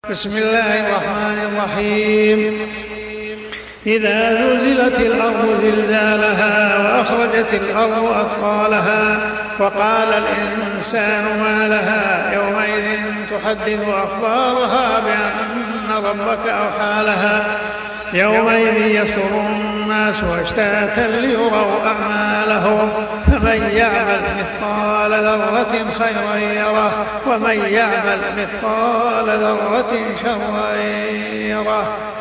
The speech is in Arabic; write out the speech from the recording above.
بسم الله الرحمن الرحيم. إذا زلزلت الأرض زلزالها وأخرجت الأرض أثقالها وقال الإنسان ما لها يومئذ تحدث أخبارها بأن ربك أوحى لها يومئذ يصدر الناس أشتاتا ليروا أعمالهم فمن يعمل مثقال ذرة خيرا يره ومن يعمل مثقال ذرة شرا يره.